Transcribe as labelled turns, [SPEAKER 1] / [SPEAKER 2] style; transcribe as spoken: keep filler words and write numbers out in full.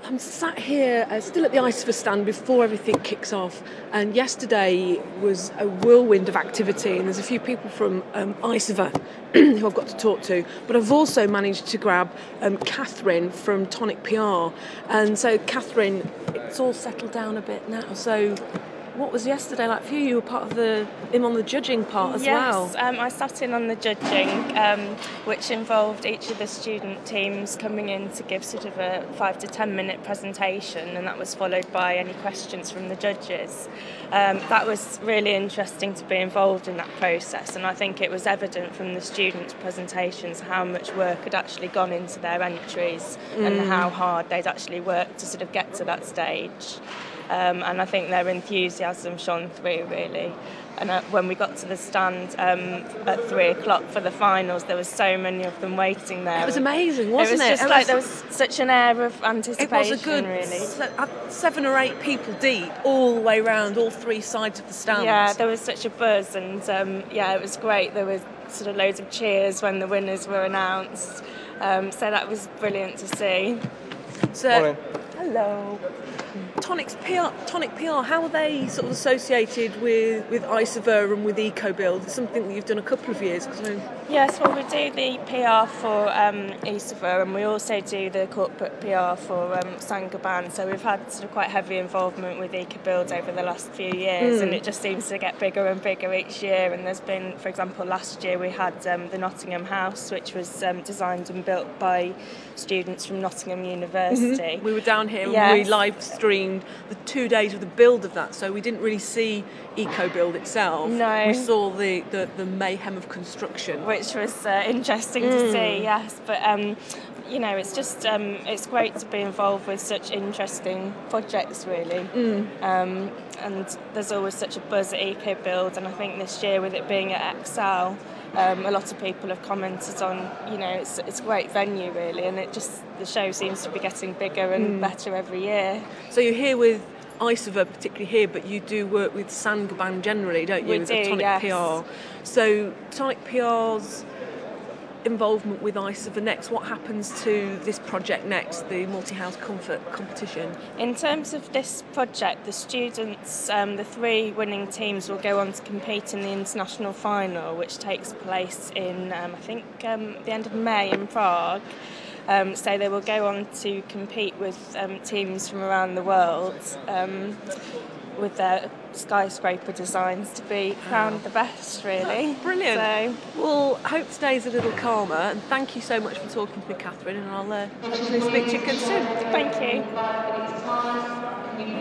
[SPEAKER 1] I'm sat here, uh, still at the Icever stand before everything kicks off. And yesterday was a whirlwind of activity, and there's a few people from um, Icever who I've got to talk to. But I've also managed to grab um, Catherine from Tonic P R. And so, Catherine, it's all settled down a bit now. So, what was yesterday like for you? You were part of the, in on the judging part as
[SPEAKER 2] yes,
[SPEAKER 1] well.
[SPEAKER 2] Yes, um, I sat in on the judging, um, which involved each of the student teams coming in to give sort of a five to ten minute presentation, and that was followed by any questions from the judges. Um, that was really interesting to be involved in that process, and I think it was evident from the students' presentations how much work had actually gone into their entries mm. and how hard they'd actually worked to sort of get to that stage. Um, and I think their enthusiasm shone through, really. And uh, when we got to the stand um, at three o'clock for the finals, there was so many of them waiting there.
[SPEAKER 1] It was amazing, wasn't it?
[SPEAKER 2] It was just
[SPEAKER 1] it
[SPEAKER 2] like
[SPEAKER 1] was,
[SPEAKER 2] there was such an air of anticipation,
[SPEAKER 1] it was a good
[SPEAKER 2] really.
[SPEAKER 1] Se- seven or eight people deep, all the way around, all three sides of the stand.
[SPEAKER 2] Yeah, there was such a buzz, and um, yeah, it was great. There was sort of loads of cheers when the winners were announced. Um, so that was brilliant to see.
[SPEAKER 1] So,
[SPEAKER 3] Morning.
[SPEAKER 1] Hello. Tonic's P R, Tonic P R, how are they sort of associated with, with Icever and with EcoBuild? It's something that you've done a couple of years. Cause I...
[SPEAKER 2] Yes, well, we do the P R for um, Icever, and we also do the corporate P R for um, Saint-Gobain. So we've had sort of quite heavy involvement with EcoBuild over the last few years, mm. and it just seems to get bigger and bigger each year. And there's been, for example, last year we had um, the Nottingham House, which was um, designed and built by students from Nottingham University.
[SPEAKER 1] Mm-hmm. We were down here
[SPEAKER 2] yes.
[SPEAKER 1] and we live streamed the two days of the build of that, so we didn't really see EcoBuild itself.
[SPEAKER 2] No.
[SPEAKER 1] We saw the, the, the mayhem of construction.
[SPEAKER 2] Which was uh, interesting
[SPEAKER 1] mm.
[SPEAKER 2] to see, yes. But, um, you know, it's just, um, it's great to be involved with such interesting projects, really.
[SPEAKER 1] Mm.
[SPEAKER 2] Um, and there's always such a buzz at EcoBuild, and I think this year with it being at Excel, Um, a lot of people have commented on, you know, it's it's a great venue, really, and it just, the show seems to be getting bigger and mm. better every year.
[SPEAKER 1] So you're here with Icever, particularly here, but you do work with Saint-Gobain generally, don't you?
[SPEAKER 2] We
[SPEAKER 1] with
[SPEAKER 2] do,
[SPEAKER 1] Tonic
[SPEAKER 2] yes.
[SPEAKER 1] P R. So Tonic P R's involvement with Icever next, what happens to this project next, the multi-house comfort competition?
[SPEAKER 2] In terms of this project, the students, um, the three winning teams will go on to compete in the international final, which takes place in, um, I think, um, the end of May in Prague. Um, so they will go on to compete with um, teams from around the world um, with their skyscraper designs to be crowned the best, really.
[SPEAKER 1] Oh, brilliant.
[SPEAKER 2] So,
[SPEAKER 1] well, I hope today's a little calmer, and thank you so much for talking to me, Catherine, and I'll uh, hopefully speak to you again soon.
[SPEAKER 2] Thank you.